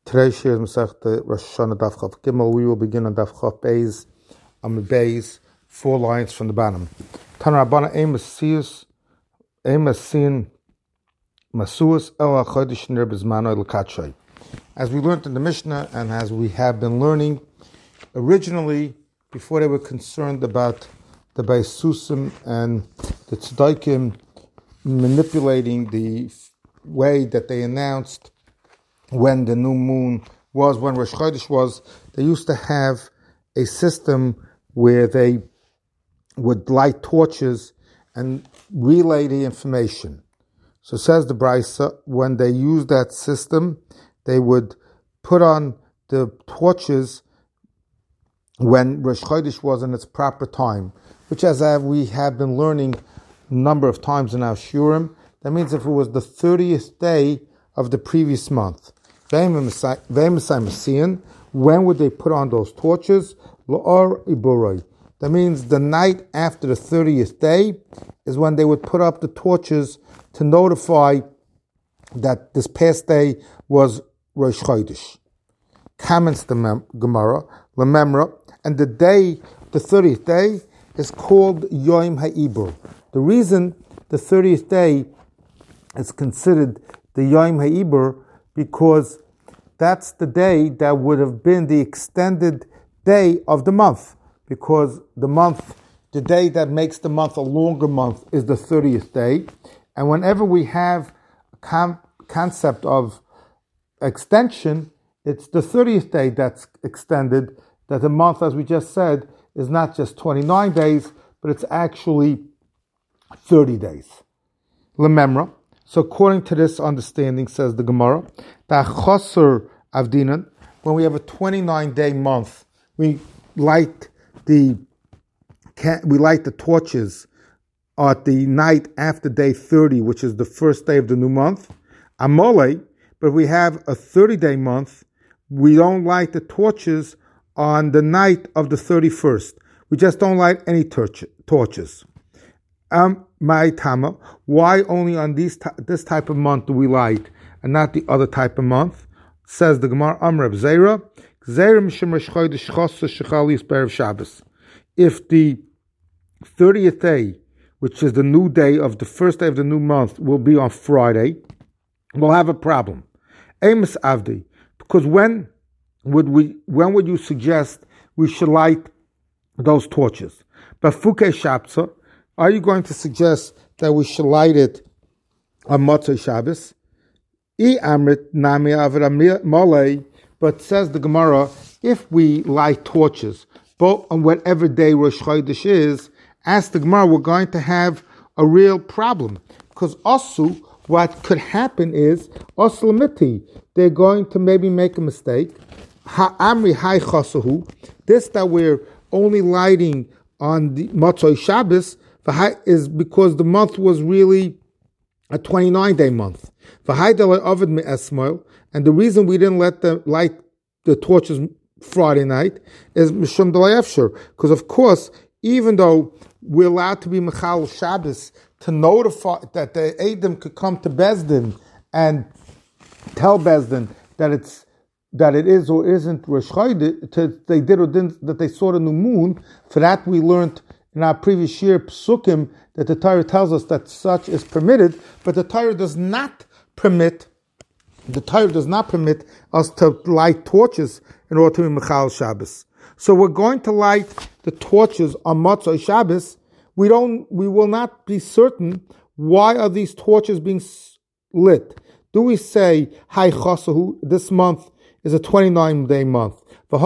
Today's shir is Masechta Rosh Hashanah Daf Chav Gimel. We will begin on Daf Chav Beis, Amud Beis, 4 lines from the bottom. Tana Rabbana Eimasin Masuas El HaChodesh Ner B'Zmano L'Katshai. As we learned in the Mishnah and as we have been learning, originally, before they were concerned about the Beis Susim and the Tzedaikim manipulating the way that they announced when the new moon was, when Rosh Chodesh was, they used to have a system where they would light torches and relay the information. So says the Brisa, when they used that system, they would put on the torches when Rosh Chodesh was in its proper time, which as we have been learning a number of times in our Shurim, that means if it was the 30th day of the previous month. When would they put on those torches? That means the night after the 30th day is when they would put up the torches to notify that this past day was Rosh Chodesh. Comments the Gemara, Lememra, and the 30th day, is called Yom HaIbur. The reason the 30th day is considered the Yom HaIbur because that's the day that would have been the extended day of the month. Because the day that makes the month a longer month is the 30th day. And whenever we have a concept of extension, it's the 30th day that's extended, that the month, as we just said, is not just 29 days, but it's actually 30 days. Lememra. So according to this understanding, says the Gemara, Chosser Avdinan, when we have a 29-day month, we light the torches at the night after day 30, which is the first day of the new month. Amole, but we have a 30-day month, we don't light the torches on the night of the 31st. We just don't light any torches. My Tama, why only on this type of month do we light and not the other type of month? Says the Gemara, Amr Zera, if the 30th day, which is the new day of the first day of the new month, will be on Friday, we'll have a problem. Amos Avdi, because when would you suggest we should light those torches? But Fuke Shapsa, are you going to suggest that we should light it on Motzei Shabbos? But says the Gemara, if we light torches, both on whatever day Rosh Chodesh is, ask the Gemara, we're going to have a real problem. Because also, what could happen is, Oslamiti, they're going to maybe make a mistake. Ha'amri hai chosahu, this that we're only lighting on the Motzei Shabbos, is because the month was really a 29-day month. And the reason we didn't let them light the torches Friday night is Mishum D'Layefshir. Because of course, even though we're allowed to be Mechal Shabbos to notify that the Edom could come to Bezdin and tell Bezdin that it is or isn't Rosh Chodesh, they did or didn't, that they saw the new moon. For that we learned in our previous year, Psukim, that the Torah tells us that such is permitted, but the Torah does not permit us to light torches in order to be Mechal Shabbos. So we're going to light the torches on Motzei Shabbos. We will not be certain why are these torches being lit. Do we say, Hai Chosahu, this month is a 29-day month, and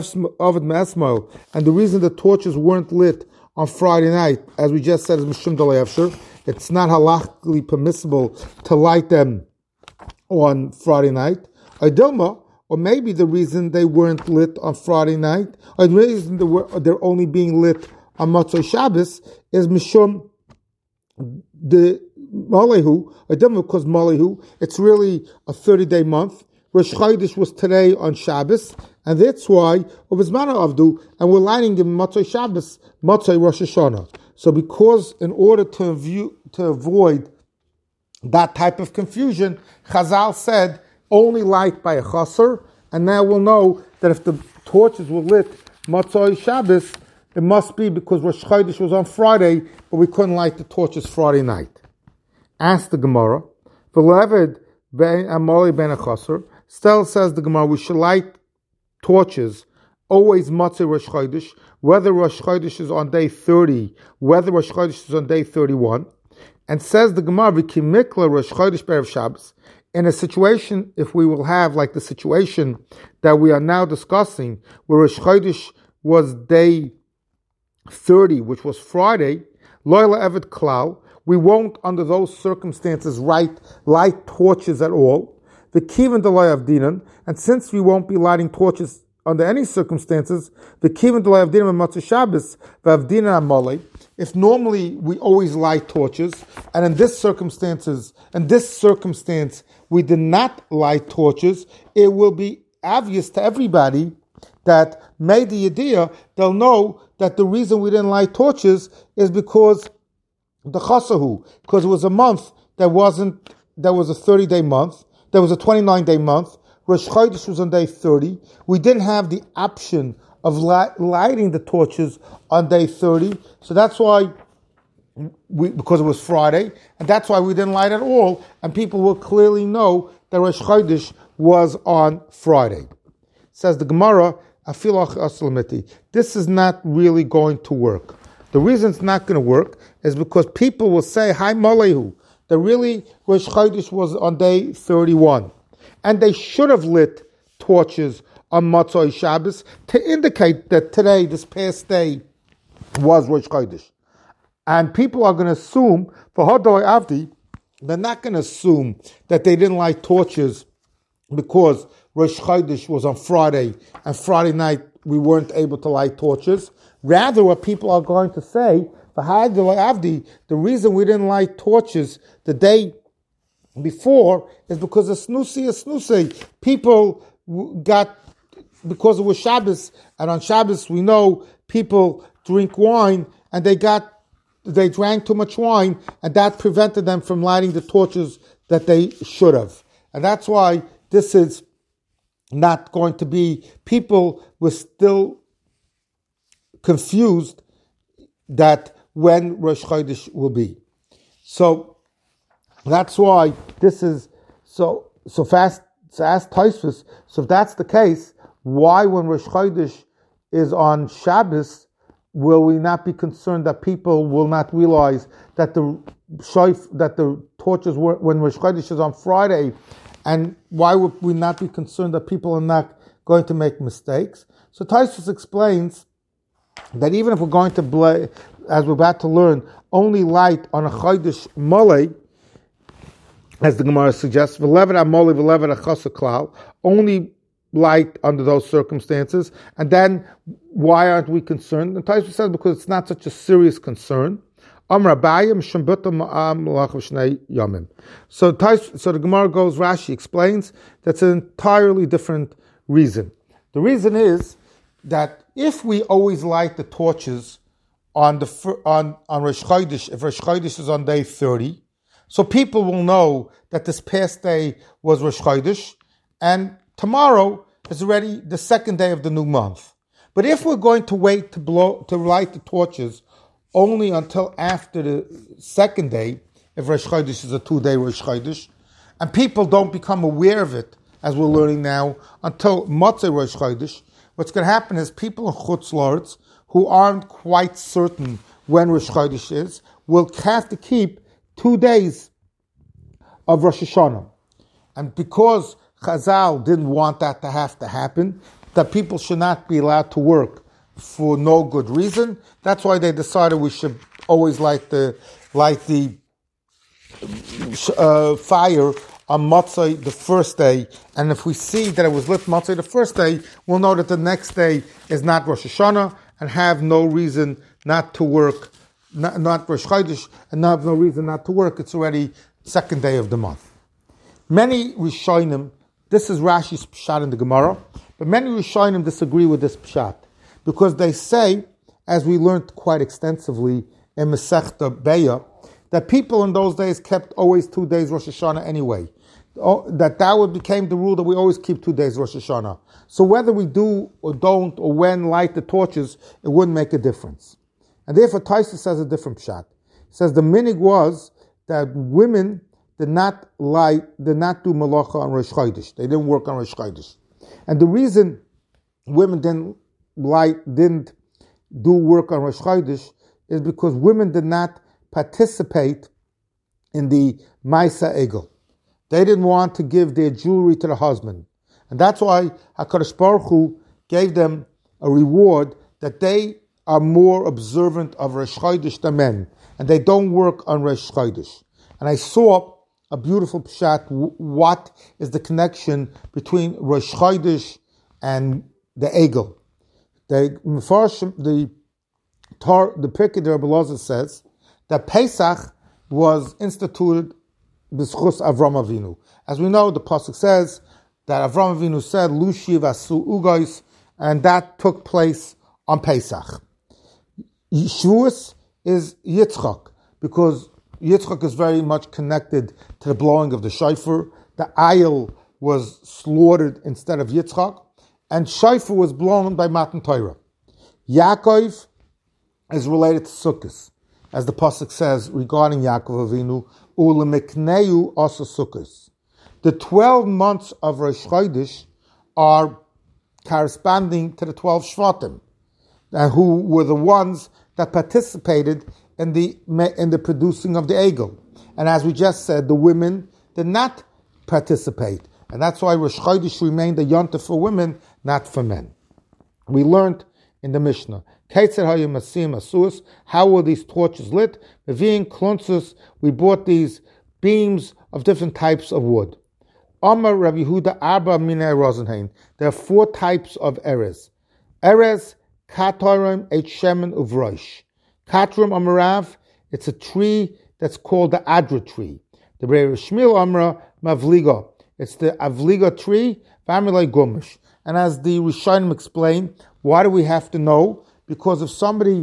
the reason the torches weren't lit on Friday night, as we just said, is Mishum D'Layefshir. It's not halachically permissible to light them on Friday night. Or maybe the reason they weren't lit on Friday night, or the reason they're only being lit on Motzei Shabbos, is Mishum the Malehu, because Malehu, it's really a 30-day month. Rosh Chodesh was today on Shabbos, and that's why Ubizmana Avdu, and we're lighting them Motzei Shabbos, Motzei Rosh Hashanah. So because in order to avoid that type of confusion, Chazal said only light by a chaser, and now we'll know that if the torches were lit Matzoi Shabbos, it must be because Rosh Chodesh was on Friday, but we couldn't light the torches Friday night. Ask the Gemara, V'leved ben Amoli ben Achaser, still says the Gemara, we should light torches always Matzoi Rosh Chodesh, whether Rosh Chodesh is on day 30, whether Rosh Chodesh is on day 31. And says the Gemara, V'kimikla Rosh Chodesh Be'erev Shabbos, in a situation, if we will have like the situation that we are now discussing, where Rosh Chodesh was day 30, which was Friday, Loyla Evet Klal, we won't, under those circumstances, light torches at all. The Kivan Delay of Dinan, and since we won't be lighting torches under any circumstances, the Kivan Delay of Dinan and Matzah Shabbos, Vavdinan Amole, if normally we always light torches, and in this circumstance, we did not light torches, it will be obvious to everybody that made the idea, they'll know that the reason we didn't light torches is because the chasahu, because it was a month that was a 30-day month, there was a 29-day month, Rosh Chodesh was on day 30, we didn't have the option of lighting the torches on day 30, so that's why, because it was Friday, and that's why we didn't light at all, and people will clearly know that Rosh Chodesh was on Friday. Says the Gemara, this is not really going to work. The reason it's not going to work is because people will say, Hi Malehu, that really Rosh Chodesh was on day 31. And they should have lit torches on Matzoi Shabbos to indicate that today, this past day, was Rosh Chodesh. And people are going to assume, for Hodoi Avdi, they're not going to assume that they didn't light torches because Rosh Chodesh was on Friday, and Friday night we weren't able to light torches. Rather, what people are going to say, for Hodoi Avdi, the reason we didn't light torches the day before is because of Snusi. People got, because it was Shabbos, and on Shabbos we know people drink wine, and they drank too much wine, and that prevented them from lighting the torches that they should have. And that's why this is not going to be, people were still confused that when Rosh Chodesh will be. So that's why this is so fast. So ask Tosfos, so if that's the case, why when Rosh Chodesh is on Shabbos, will we not be concerned that people will not realize that the torches were when Rosh Chodesh is on Friday, and why would we not be concerned that people are not going to make mistakes? So Tosfos explains that even if we're going to, as we're about to learn, only light on a Chodesh Molei, as the Gemara suggests, only light under those circumstances, and then why aren't we concerned? And Tosfos says because it's not such a serious concern. So the Gemara goes, Rashi explains that's an entirely different reason. The reason is that if we always light the torches on Rosh Chodesh, if Rosh Chodesh is on day 30, so people will know that this past day was Rosh Chodesh, and tomorrow is already the second day of the new month. But if we're going to wait to light the torches only until after the second day, if Rosh Chodesh is a 2-day Rosh Chodesh, and people don't become aware of it, as we're learning now, until Matzah Rosh Chodesh, what's going to happen is people in Chutz La'aretz who aren't quite certain when Rosh Chodesh is will have to keep 2 days of Rosh Hashanah. And because Chazal didn't want that to have to happen, that people should not be allowed to work for no good reason, that's why they decided we should always light the fire on Matzah the first day, and if we see that it was lit Matzah the first day, we'll know that the next day is not Rosh Hashanah, and have no reason not to work, not Rosh Chodesh, and have no reason not to work. It's already second day of the month. Many Rishonim, this is Rashi's pshat in the Gemara, but many Rishonim disagree with this pshat, because they say, as we learned quite extensively in Masechta Beya, that people in those days kept always 2 days Rosh Hashanah anyway. that became the rule that we always keep 2 days Rosh Hashanah. So whether we do or don't, or when light the torches, it wouldn't make a difference. And therefore, Taisa says a different pshat. He says the minig was that women did not do malacha on Rosh Chodesh. They didn't work on Rosh Chodesh. And the reason women didn't do work on Rosh Chodesh is because women did not participate in the Maisa Egel. They didn't want to give their jewelry to the husband. And that's why HaKadosh Baruch Hu gave them a reward that they are more observant of Rosh Chodesh than men. And they don't work on Rosh Chodesh. And I saw a beautiful pshat, what is the connection between Rosh Chodesh and the Egel. The Pirkei de Rebbe Elazar says that Pesach was instituted b'schus Avram Avinu. As we know, the pasuk says that Avram Avinu said, "Lushi vasu ugos," and that took place on Pesach. Shavuos is Yitzchak, because Yitzchak is very much connected to the blowing of the shofar. The ayil was slaughtered instead of Yitzchak, and shofar was blown by Matan Torah. Yaakov is related to Sukkot, as the pasuk says regarding Yaakov Avinu, "Ulemikneu asa Sukkot." The 12 months of Rosh Chodesh are corresponding to the 12 Shvatim, who were the ones that participated in the producing of the Egel. And as we just said, the women did not participate. And that's why Rosh Chodesh remained a yontif for women, not for men. We learned in the Mishnah, how were these torches lit? We bought these beams of different types of wood. Amar Rav Yehuda Arba Minei Rosenheim. There are 4 types of erez. Erez, Katorim, Eit Shemen, Uvrosh. Katrim Amarav, it's a tree that's called the Adra tree. The Rebbe Shmuel Amra Mavliga, it's the Avliga tree, Vamilei Gumish. And as the Rishonim explain, why do we have to know? Because if somebody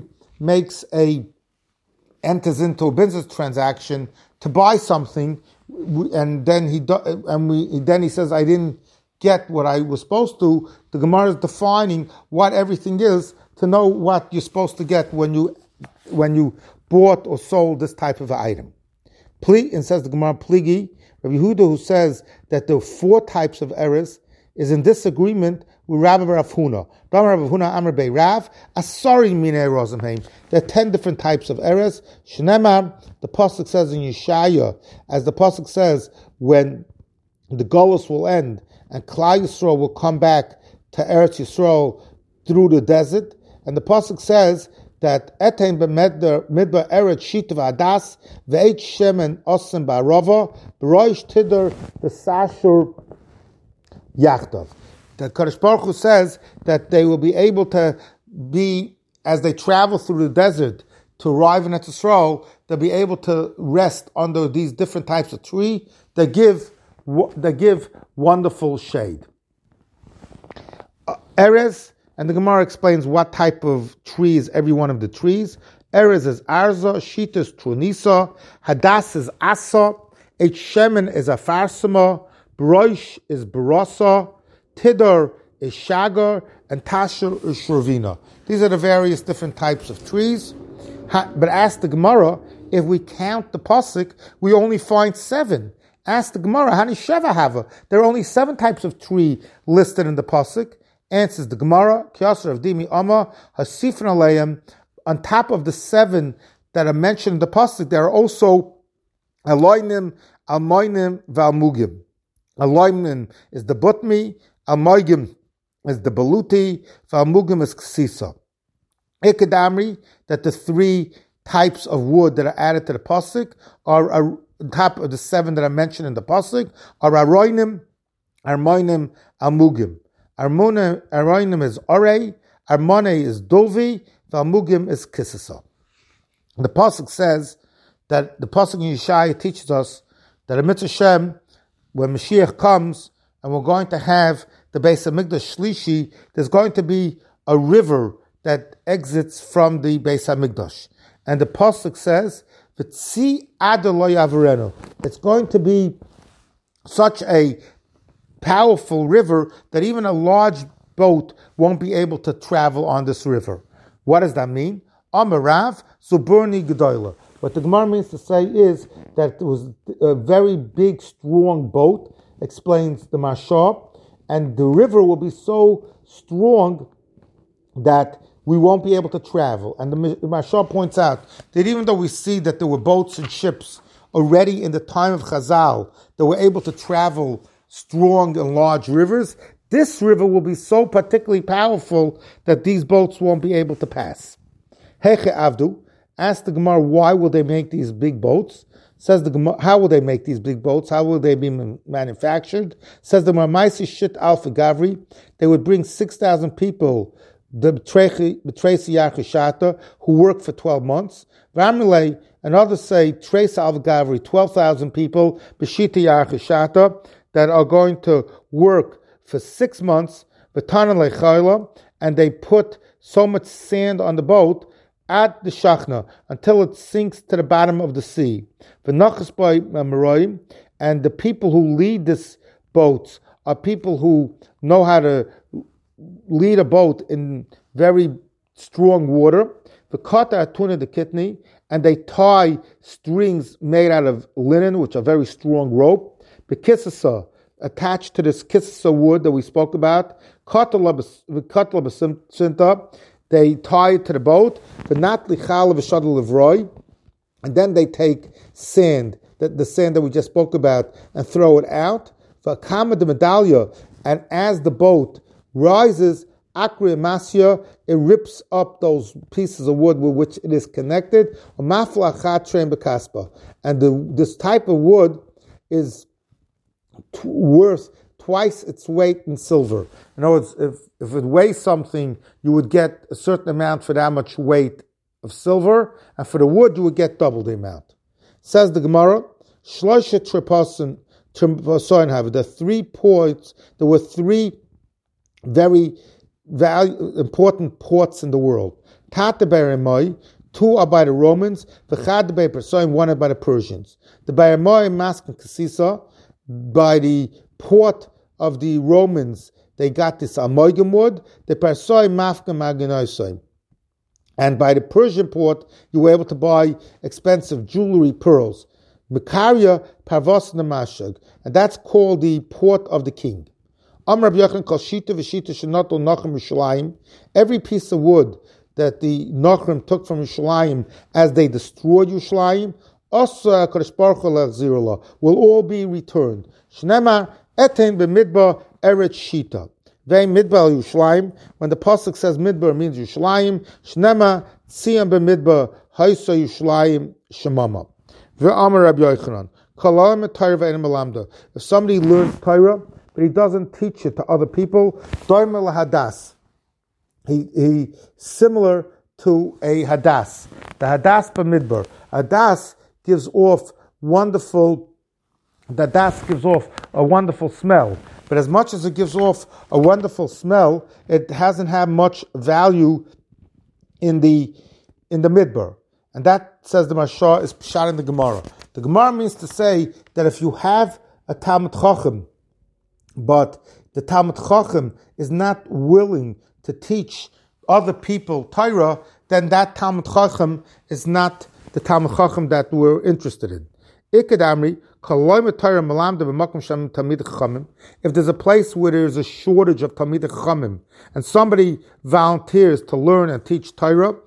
enters into a business transaction to buy something, and then he says, "I didn't get what I was supposed to," the Gemara is defining what everything is to know what you're supposed to get when you bought or sold this type of item. And says the Gemara, Pligi, Rav Yehuda, who says that there are 4 types of errors, is in disagreement with Rabbi Rav Huna. Rabbi Rav Huna Amar Bei Rav, Asari Minei Rosenheim. There are 10 different types of errors. Shnemar, the pasuk says in Yeshaya, as the pasuk says, when the Golus will end and Klal Yisrael will come back to Eretz Yisrael through the desert, and the pasuk says that Etein b'midbar Eretz Shitav Adas ve'eit Shemen Osim Ba'arava b'roish Tidor b'sashur Yachdav. The Kadosh Baruch Hu says that they will be able to be, as they travel through the desert to arrive in Eretz Yisrael, they'll be able to rest under these different types of tree that give wonderful shade. Erez, and the Gemara explains what type of tree is every one of the trees. Erez is Arza, Shita is Trunisa, Hadas is Asa, Eit Shemen is Afarsima, Broish is Barasa, Tidor is Shagar, and Tashur is Shravina. These are the various different types of trees. But ask the Gemara, if we count the pasuk, we only find 7. Ask the Gemara, Hani Sheva Hava. There are only 7 types of tree listed in the pasuk. Answers the Gemara, Kiyasar of Dimi Amma, Hasifan Aleim. On top of the 7 that are mentioned in the pasuk, there are also Aloinim, Almoinim, Valmugim. Aloinim is the Butmi, Almoigim is the Baluti, Valmugim is Ksisa. Ikadamri, that the 3 types of wood that are added to the pasuk are on top of the 7 that are mentioned in the pasuk are Aroinim, Armoinim, Almugim. Aroinim is Orei, Armone is Dulvi, Valmugim is Kisisa. The pasuk says that the pasuk in Yeshaya teaches us that in Mitzvah Shem, when Mashiach comes and we're going to have the Beis HaMikdash Shlishi, there's going to be a river that exits from the Beis HaMikdash. And the pasuk says, "V'tzi ad lo yavarenu." It's going to be such a powerful river that even a large boat won't be able to travel on this river. What does that mean? Amarav Zuburni Gedoyla. What the Gemara means to say is that it was a very big, strong boat, explains the Mashah, and the river will be so strong that we won't be able to travel. And the Mashah points out that even though we see that there were boats and ships already in the time of Chazal that were able to travel strong and large rivers, this river will be so particularly powerful that these boats won't be able to pass. Heche Avdu, asked the Gemara, why will they make these big boats? Says the Gemara, how will they make these big boats? How will they be manufactured? Says the Gemara, Maisi Shit Alpha Gavri, they would bring 6,000 people, the Tracy Yachishata, who work for 12 months. Ramile, and others say, Trace Alpha Gavri, 12,000 people, Beshita Yachishata, that are going to work for 6 months, and they put so much sand on the boat at the Shachna until it sinks to the bottom of the sea. And the people who lead this boat are people who know how to lead a boat in very strong water. The kata atuna the kidney, and they tie strings made out of linen, which are very strong rope. The kisasa, attached to this kisasa wood that we spoke about, they tie it to the boat, and then they take sand, the sand that we just spoke about, and throw it out. And as the boat rises, it rips up those pieces of wood with which it is connected. And this type of wood is worth twice its weight in silver. In other words, if it weighs something, you would get a certain amount for that much weight of silver, and for the wood, you would get double the amount. Says the Gemara, Shloisha Tripason have the 3 points. There were 3 very important ports in the world. Tata Beremoy, 2 are by the Romans, V'chad Bei Persoim, 1 are by the Persians. The Beremoy Mask and Kasisa, by the port of the Romans, they got this amoigam wood. The Persoim Mafka Maganoisoi. And by the Persian port, you were able to buy expensive jewelry, pearls. Mekaria Parvos Namashag. And that's called the port of the king. Every piece of wood that the Nachrim took from Yerushalayim as they destroyed Yerushalayim, will all be returned. Shnema etin b'midbar eretz shita. Vei midbar Yerushalayim. When the pasuk says midbar, means Yerushalayim. Shnema tziyam b'midbar haisa Yerushalayim shemama. Ve'amar Rabbi Yochanan. Kalam etayra ve'enim alamda. If somebody learns Torah, but he doesn't teach it to other people, doimel hadas. He similar to a hadas. The hadas b'midbar. Hadas gives off a wonderful smell. But as much as it gives off a wonderful smell, it hasn't had much value in the midbar. And that, says the Mashah, is pshat in the Gemara. The Gemara means to say that if you have a Talmud Chacham, but the Talmud Chacham is not willing to teach other people Torah, then that Talmud Chacham is not the Talmud Chacham that we're interested in. If there's a place where there's a shortage of Talmid Chachamim and somebody volunteers to learn and teach Torah,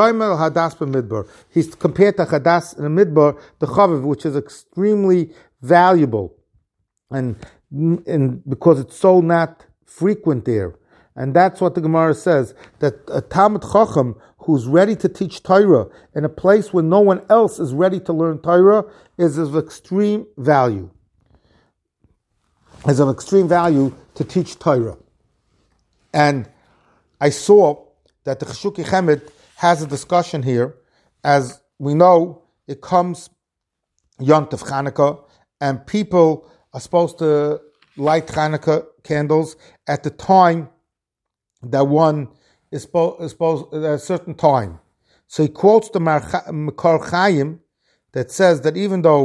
he's compared to Hadas in the Midbar, the Chaviv, which is extremely valuable, and because it's so not frequent there. And that's what the Gemara says, that a Talmud Chacham who's ready to teach Torah in a place where no one else is ready to learn Torah is of extreme value. Is of extreme value to teach Torah. And I saw that the Cheshuki Chemed has a discussion here. As we know, it comes Yom Tov Chanukah, and people are supposed to light Chanukah candles at the time that one is supposed at a certain time. So he quotes the Makar Chaim that says that even though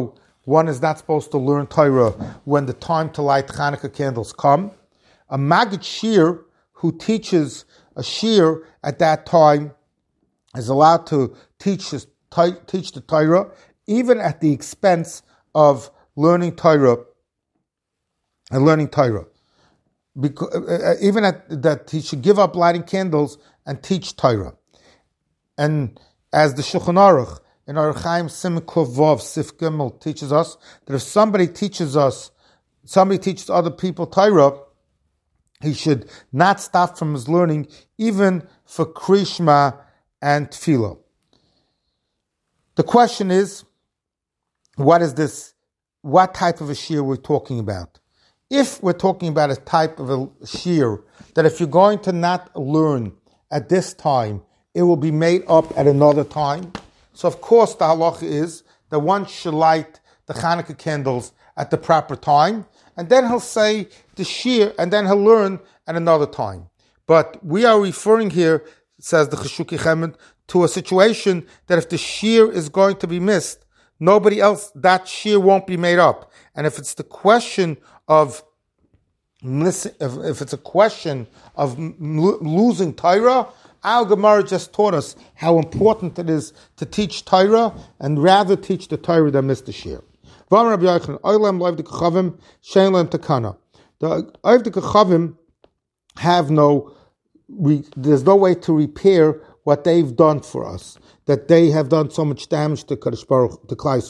one is not supposed to learn Torah when the time to light Hanukkah candles come. A Maggid Shir who teaches a Shir at that time is allowed to teach the Torah, even at the expense of learning Torah and learning Torah. Because, even at that, he should give up lighting candles and teach Torah. And as the Shulchan Aruch in Orach Chaim Siman Kuf Vav Sif Gimel teaches us, that if somebody teaches other people Torah, he should not stop from his learning, even for Krishma and Tefillah. The question is, what type of a shir we're talking about? If we're talking about a type of a shir that if you're going to not learn at this time, it will be made up at another time. So of course the halacha is that one should light the Hanukkah candles at the proper time, and then he'll say the shir, and then he'll learn at another time. But we are referring here, says the Cheshuki Chemed, to a situation that if the shir is going to be missed, nobody else, that shir won't be made up. And if it's the question of losing Torah, Al Gemara just taught us how important it is to teach Torah and rather teach the Torah than miss the shir. The Ovdei Kachavim there's no way to repair what they've done for us, that they have done so much damage to Kadosh Baruch, to Klal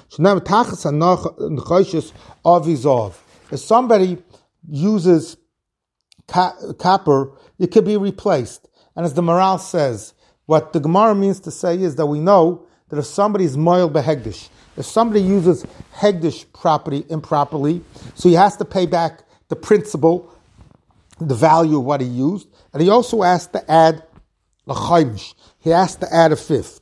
Yisrael. If somebody uses copper, it can be replaced. And as the Maral says, what the Gemara means to say is that we know that if somebody is moil behegdish, if somebody uses hegdish property improperly, so he has to pay back the principal, the value of what he used, and he also has to add a chaymish. He has to add a fifth.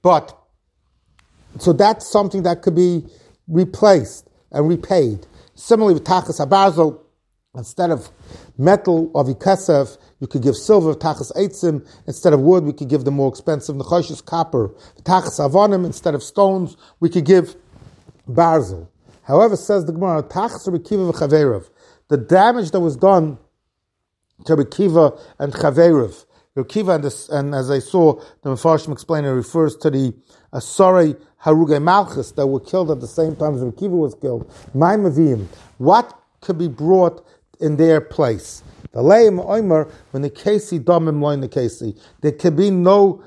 So that's something that could be replaced and repaid. Similarly with Tachas HaBarzel, instead of metal of Ikesef, you could give silver, Tachas Eitzim. Instead of wood, we could give the more expensive Nechoshes copper. Tachas Avonim, instead of stones, we could give Barzel. However, says the Gemara, Tachas Rabbi Kiva v'Chaveirav, the damage that was done to Rabbi Kiva and Chaveirav, Rabbi Kiva, and as I saw, the Mefarshim explain, it refers to the Asarei Harugei Malchus that were killed at the same time as Rabbi Kiva was killed. My Mavim, what could be brought in their place? The Leim Oimer, when the Kesi Domim Loin the Kesi, there could be no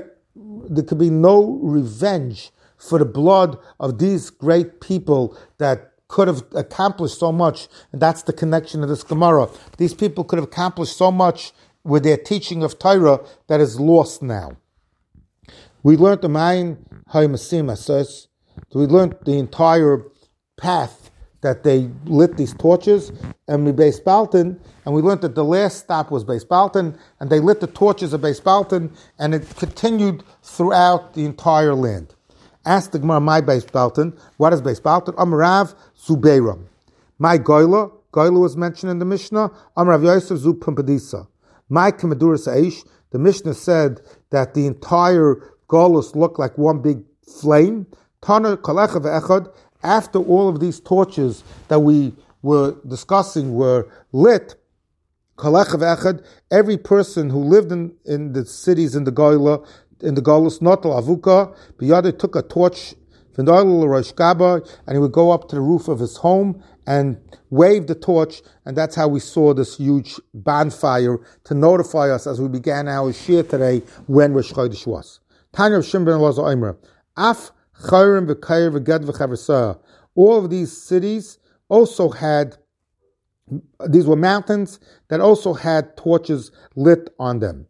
revenge for the blood of these great people that could have accomplished so much, and that's the connection of this Gemara. These people could have accomplished so much with their teaching of Torah that is lost now. We learned the Mayin Haymasim Asas. We learned the entire path that they lit these torches, and we Beis Baltin, and we learned that the last stop was Beis Baltin, and they lit the torches of Beis Baltin, and it continued throughout the entire land. Ask the Gemara, my Beis Baltin, what is Beis Baltin? Amarav Zubeiram. My Goyla was mentioned in the Mishnah. Amarav Yosef Zu Pumpadisa. My Kamaduras Aish, the Mishnah said that the entire Golus looked like one big flame. Tana Kalecha Ve'echad, after all of these torches that we were discussing were lit, Kalecha Ve'echad, every person who lived in the cities in the Golus, Notal Avuka, Biyade took a torch, and he would go up to the roof of his home and wave the torch, and that's how we saw this huge bonfire to notify us as we began our shir today when Rosh Chodesh was. Tanya of Shimon ben Elazar Omer, Af Chayrim v'Kair v'Ged v'Chaversah. All of these cities also had, these were mountains that also had torches lit on them.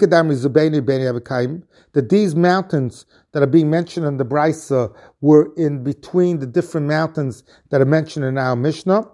That these mountains that are being mentioned in the Brisa were in between the different mountains that are mentioned in our Mishnah.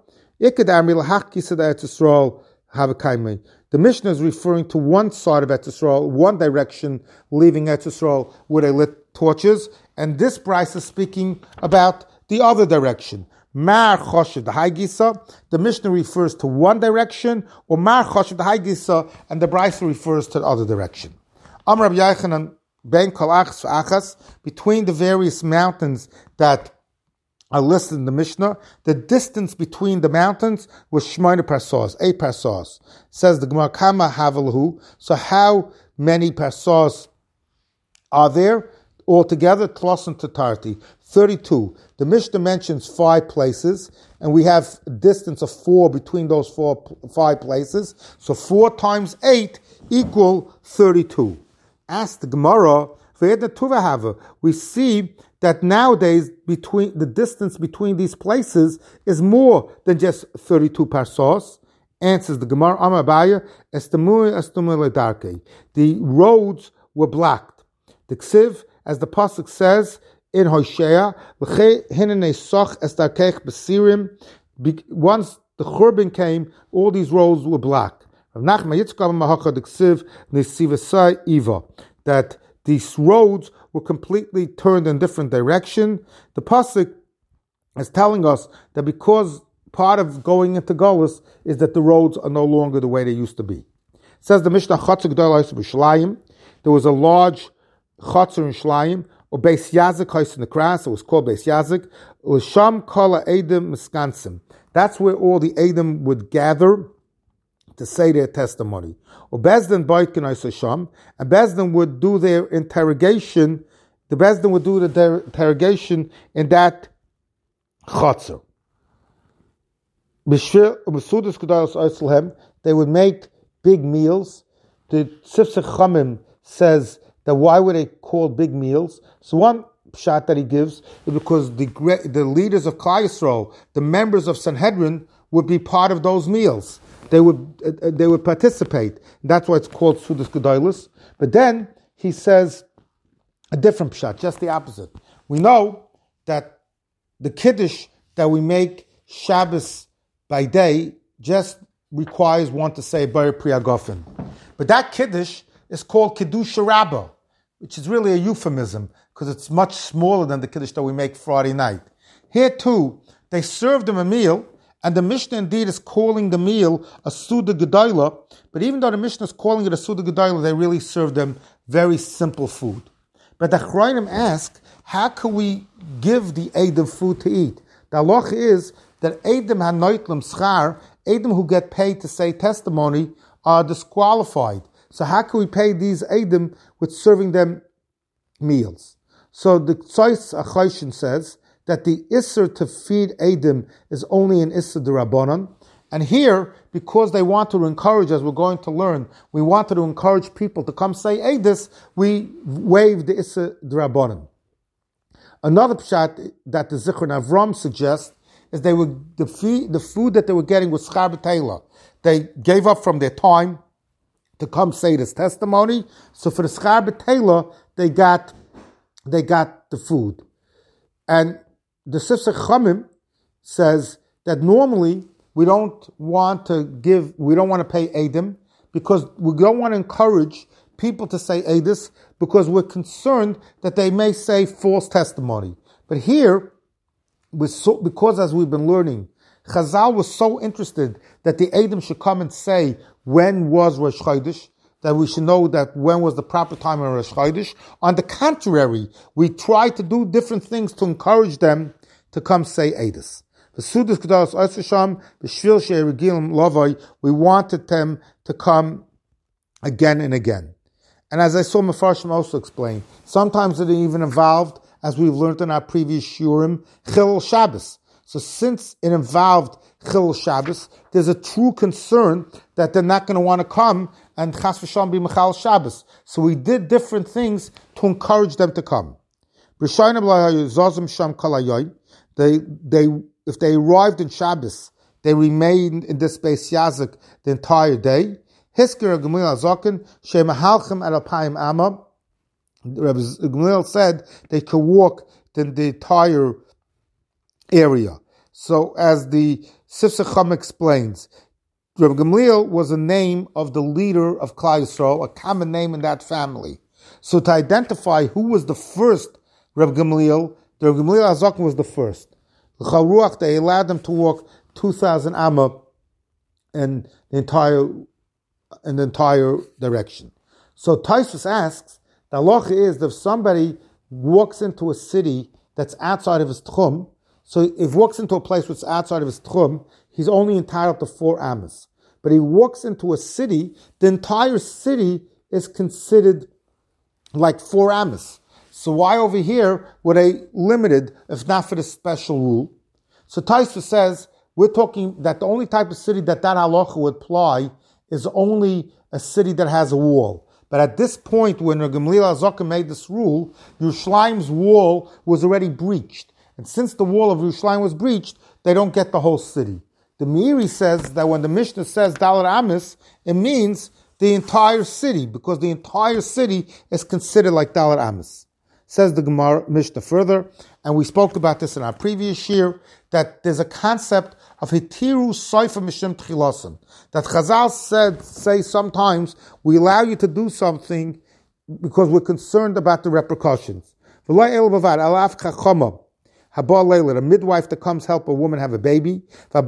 The Mishnah is referring to one side of Eretz Yisrael, one direction, leaving Eretz Yisrael where they lit torches, and this Brisa is speaking about the other direction. Mar Choshev the Haigisa, the Mishnah refers to one direction, or Mar Choshev the Haigisa, and the Brisa refers to the other direction. Amar Rabbi Yochanan ben Kol Achas Achas, between the various mountains that are listed in the Mishnah. The distance between the mountains was Shmoina Parsos, 8 Parsos. Says the Gemara, Kama Havalahu. So how many Parsos are there? Altogether, Tlosan Tatarti, 32. The Mishnah mentions 5 places, and we have a distance of 4 between those 5 places. So 4 times 8 equal 32. Ask the Gemara, we see that nowadays the distance between these places is more than just 32 parsos. Answers the Gemara, Amabaya, the roads were blocked. The Ksiv, as the pasuk says in Hosea, once the Churban came, all these roads were blocked. That these roads were completely turned in different direction. The pasuk is telling us that because part of going into Golus is that the roads are no longer the way they used to be. It says the Mishnah, there was a large Chatzar in Shlayim, or Beis Yazik in the Kras, it was called Beis Yazik. It was Sham Kala Edom Miskansim. That's where all the Edom would gather to say their testimony. Or Bezdin Boitkin Sham, and Bezdin would do their interrogation. The Bezdin would do their interrogation in that Chatzar. They would make big meals. The Sifsech Chamim says that why were they called big meals? So one shot that he gives is because the leaders of Klal Yisrael, the members of Sanhedrin, would be part of those meals. They would participate. That's why it's called Sudas Gedolos. But then he says a different pshat, just the opposite. We know that the kiddush that we make Shabbos by day just requires one to say Bar Priyagofen. But that kiddush is called Kiddush Rabbah, which is really a euphemism because it's much smaller than the kiddush that we make Friday night. Here too, they served them a meal, and the Mishnah indeed is calling the meal a Suda Gedola, but even though the Mishnah is calling it a Suda Gedola, they really served them very simple food. But the Chroinim ask, how can we give the Edom food to eat? The halacha is that Edom hanoitlim schar, Edom who get paid to say testimony, are disqualified. So how can we pay these Edom with serving them meals? So the Tzais Achoshin says that the Isser to feed Edom is only an Isser d'Rabbanan. And here, because they want to encourage, as we're going to learn, we wanted to encourage people to come say Edis, we waive the Isser d'Rabbanan. Another pshat that the Zichron Avram suggests is the food that they were getting was schar b'teila. They gave up from their time to come say this testimony. So for the schar b'teila, they got the food. And the Sifsech Chamim says that normally we don't want to pay Edom because we don't want to encourage people to say Edis because we're concerned that they may say false testimony. But here, because as we've been learning, Chazal was so interested that the Edom should come and say when was Rosh Chodesh, that we should know that when was the proper time of Rosh Chodesh. On the contrary, we try to do different things to encourage them to come say Edis. We wanted them to come again and again. And as I saw Mefarshim also explain, sometimes it even involved, as we've learned in our previous Shurim, Chilul Shabbos. So since it involved Chilul Shabbos, there's a true concern that they're not going to want to come and Chas v'Shalom be Mechal Shabbos. So we did different things to encourage them to come. If they arrived in Shabbos, they remained in this Beis Yazik the entire day. Hisker Gamliel Azokin Shemahalchem at Alpayim Amma. Rabbi Gamliel said they could walk the entire area. So as the Sifsech Chum explains, Rabbi Gamliel was a name of the leader of Klal Yisrael, a common name in that family. So to identify who was the first Rabbi Gamliel, the Rabbi Gamliel Azokin was the first. L'charuach, they allowed them to walk 2,000 amma in the entire direction. So Taisus asks, the halacha is that if somebody walks into a city that's outside of his tchum, So if he walks into a place which is outside of his tchum, he's only entitled to 4 amas. But he walks into a city, the entire city is considered like 4 amas. So why over here were they limited if not for this special rule? So Taisa says, we're talking that the only type of city that halacha would apply is only a city that has a wall. But at this point, when Reb Gamliel HaZoken made this rule, Yerushalayim's wall was already breached. And since the wall of Yerushalayim was breached, they don't get the whole city. The Meiri says that when the Mishnah says Dalet Amis, it means the entire city, because the entire city is considered like Dalet Amis. Says the Gemara Mishnah further, and we spoke about this in our previous year, that there's a concept of Hitiru Soifa Mishim Tchilasim. That Chazal say sometimes we allow you to do something because we're concerned about the repercussions. A midwife that comes help a woman have a baby,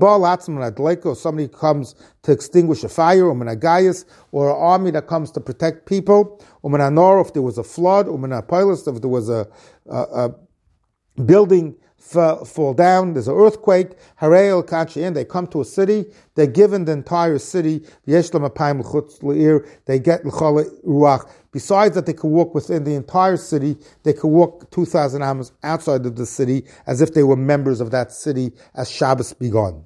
or somebody comes to extinguish a fire, or an army that comes to protect people, if there was a flood, if there was a building fall down, there's an earthquake, they come to a city, they're given the entire city, they get ruach. Besides that they can walk within the entire city, they can walk 2,000 amas outside of the city as if they were members of that city as Shabbos begun.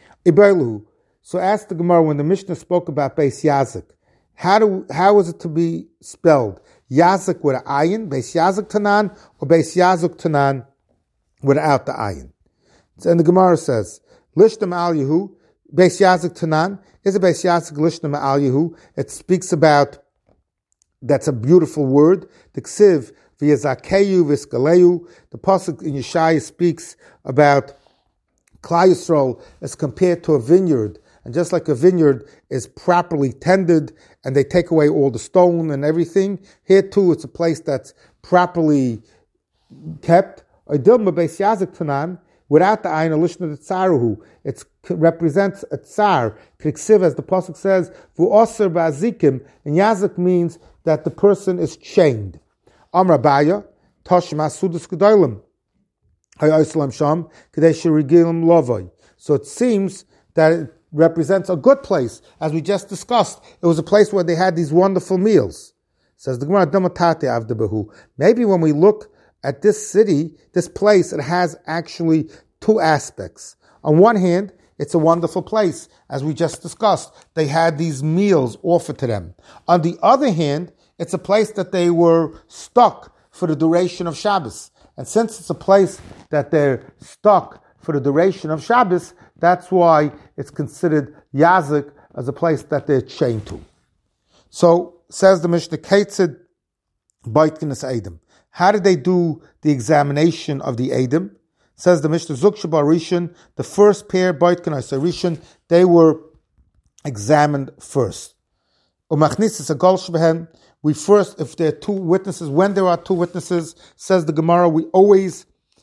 So ask the Gemara, when the Mishnah spoke about Beis Yazik, how is it to be spelled? Yazik with an ayin, Beis Yazik Tanan, or Beis Yazuk Tanan without the ayin? And the Gemara says, Lishtam al Yehu, Beis Yazik Tanan, is a Beis Yazik Lishtam al Yehu. It speaks about, that's a beautiful word, the Ksiv, V'yazakeyu v'skaleyu. The pasuk in Yeshaya speaks about Klal Yisrael as compared to a vineyard. And just like a vineyard is properly tended and they take away all the stone and everything, here too it's a place that's properly kept. Dilma Beis Yazik Tanan, without the ayin alishna tzaruhu, it represents a tsar. Kriksiv, as the pasuk says, v'oser ba'azikim, and Yazik means that the person is chained. Amar Abaya, Toshim Asudus Gedolim, Hayoslam Sham, Kadesh Regilim Lovoi. So it seems that it represents a good place, as we just discussed. It was a place where they had these wonderful meals. Says the Gemara, Damatate Avdabahu. Maybe when we look at this city, this place, it has actually 2 aspects. On one hand, it's a wonderful place, as we just discussed. They had these meals offered to them. On the other hand, it's a place that they were stuck for the duration of Shabbos. And since it's a place that they're stuck for the duration of Shabbos, that's why it's considered Yazik as a place that they're chained to. So, says the Mishnah, Keitzid Baitkinas Eidim. How did they do the examination of the Eidim? Says the Mishnah, Zuk Shabar Rishon, the first pair, Baitkinas Rishon, they were examined first. Umachnisis Agol Shbehen, we first, if there are 2 witnesses, when there are 2 witnesses, says the Gemara, we always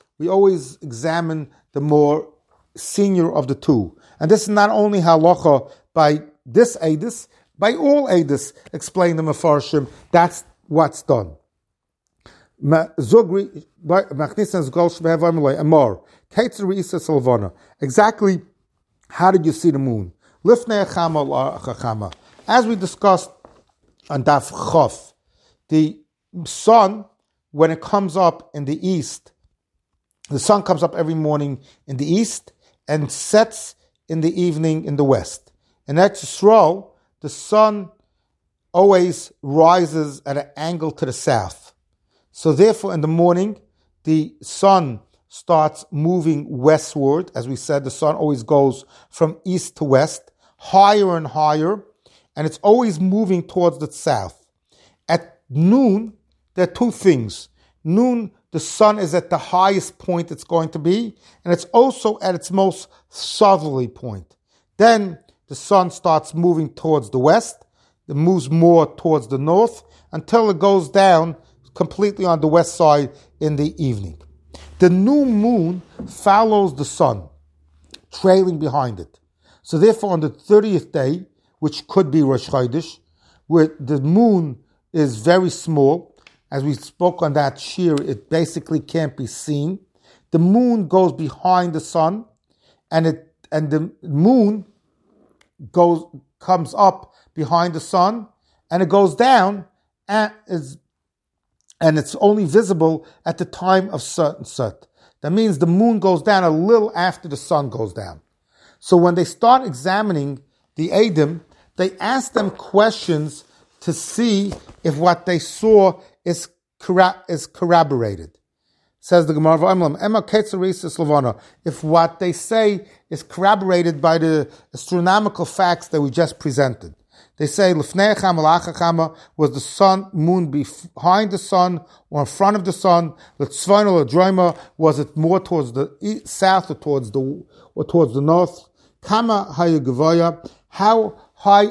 examine the more senior of the 2. And this is not only halacha by this Eidus, by all Eidus, explain the Mefarshim, that's what's done. Exactly how did you see the moon? As we discussed on Daf Chof, the sun, when it comes up in the east, the sun comes up every morning in the east and sets in the evening in the west. In Eretz Yisrael, the sun always rises at an angle to the south. So therefore, in the morning, the sun starts moving westward. As we said, the sun always goes from east to west, higher and higher, and it's always moving towards the south. At noon, there are 2 things. Noon, the sun is at the highest point it's going to be, and it's also at its most southerly point. Then the sun starts moving towards the west, it moves more towards the north, until it goes down completely on the west side in the evening. The new moon follows the sun, trailing behind it. So therefore, on the 30th day, which could be Rosh Chodesh, where the moon is very small, as we spoke on that shir, it basically can't be seen. the moon goes behind the sun, and the moon comes up behind the sun, and it goes down, and it's only visible at the time of Sut and Sut. That means the moon goes down a little after the sun goes down. So when they start examining the Edom, they ask them questions to see if what they saw is corroborated. Says the Gemara, if what they say is corroborated by the astronomical facts that we just presented. They say, was the sun, moon behind the sun or in front of the sun? Was it more towards the south or towards the north? How high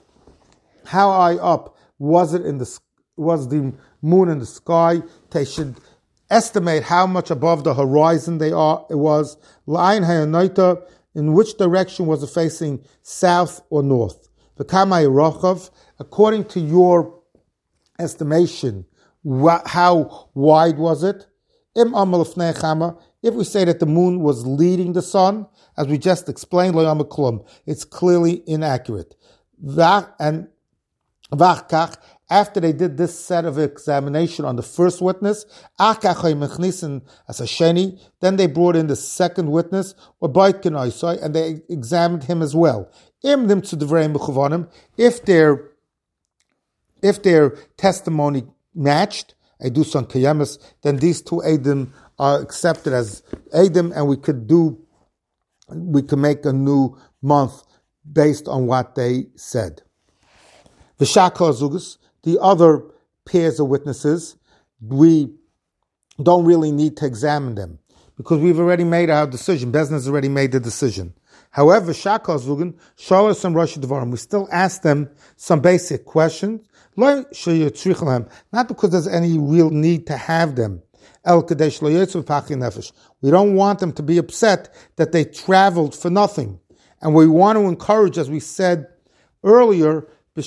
up was the moon in the sky? They should estimate how much above the horizon it was. In which direction was it facing, south or north? According to your estimation, how wide was it? If we say that the moon was leading the sun, as we just explained, it's clearly inaccurate. And after they did this set of examination on the first witness, then they brought in the second witness, and they examined him as well. If their testimony matched, then these two Edom are accepted as Edom, and we could make a new month based on what they said. The other pairs of witnesses, we don't really need to examine them because we've already made our decision. Bezdin has already made the decision. However, we still ask them some basic questions, not because there's any real need to have them. We don't want them to be upset that they traveled for nothing. And we want to encourage, as we said earlier, we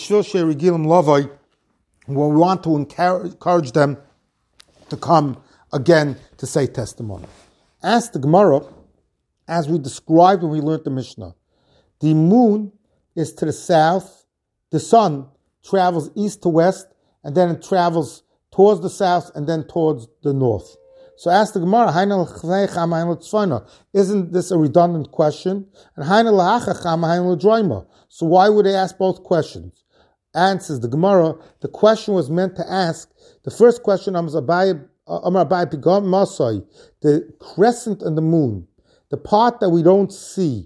want to encourage them to come again to say testimony. Ask the Gemara, as we described when we learned the Mishnah, the moon is to the south, the sun travels east to west, and then it travels towards the south and then towards the north. So ask the Gemara, isn't this a redundant question? And so why would they ask both questions? Answers the Gemara, the question was meant to ask, the first question, the crescent and the moon, the part that we don't see,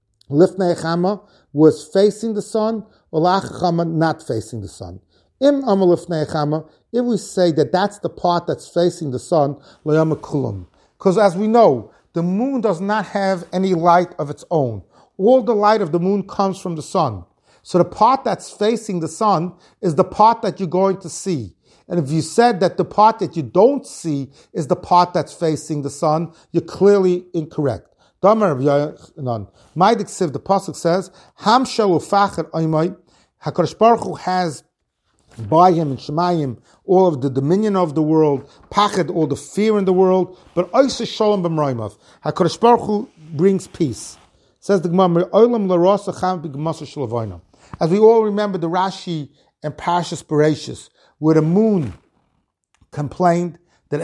was facing the sun, or not facing the sun. If we say that that's the part that's facing the sun, because as we know, the moon does not have any light of its own. All the light of the moon comes from the sun. So the part that's facing the sun is the part that you're going to see. And if you said that the part that you don't see is the part that's facing the sun, you're clearly incorrect. The pasuk says, Ham shalu facher oimai, HaKadosh Baruch Hu has by him and Shemayim all of the dominion of the world, pachad, all the fear in the world, but oisa shalom b'mroimav. HaKadosh Baruch Hu brings peace. Says the Gemara, as we all remember the Rashi and Parshas Bereshis, where the moon complained that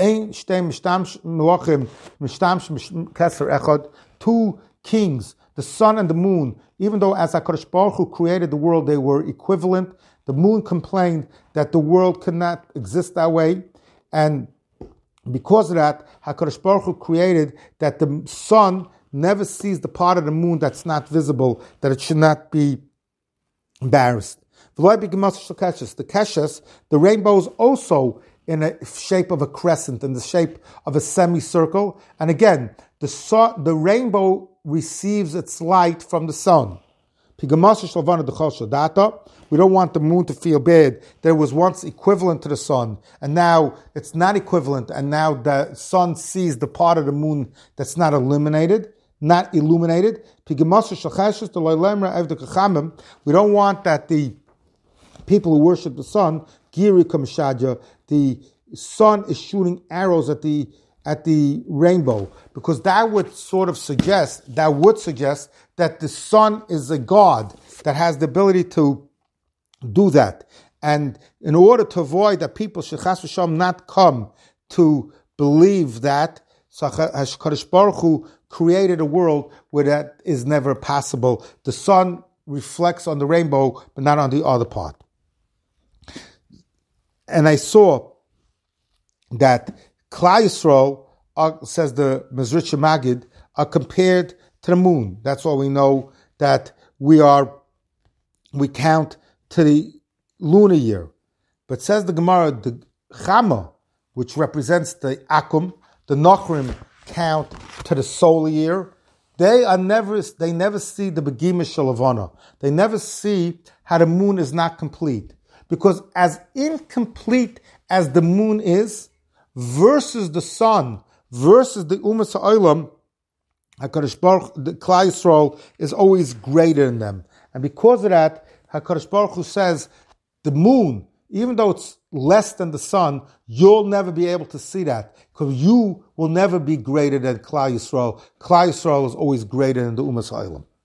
two kings, the sun and the moon, even though as HaKadosh Baruch Hu created the world, they were equivalent, the moon complained that the world could not exist that way, and because of that, HaKadosh Baruch Hu created that the sun never sees the part of the moon that's not visible, that it should not be embarrassed. The keshes, the rainbow is also in a shape of a crescent, in the shape of a semicircle. And again, the rainbow receives its light from the sun. We don't want the moon to feel bad that it was once equivalent to the sun, and now it's not equivalent, and now the sun sees the part of the moon that's not illuminated. We don't want that the people who worship the sun, the sun is shooting arrows at the at the rainbow, because that would suggest that the sun is a God that has the ability to do that. And in order to avoid that people should chas v'shalom not come to believe that, so HaKadosh Baruch Hu created a world where that is never possible. The sun reflects on the rainbow, but not on the other part. And I saw that Klal Yisrael, says the Mezritch Magid, are compared to the moon. That's why we know that we count to the lunar year. But says the Gemara, the Chama, which represents the Akum, the Nochrim count to the solar year. They never see the Begima Shalavana. They never see how the moon is not complete. Because as incomplete as the moon is, versus the sun, versus the Umas Ha'olam, HaKadosh Baruch Hu, the Klal Yisrael is always greater than them. And because of that, HaKadosh Baruch Hu says, the moon, even though it's less than the sun, you'll never be able to see that, because you will never be greater than Klal Yisrael. Klal Yisrael is always greater than the Umas Ha'olam.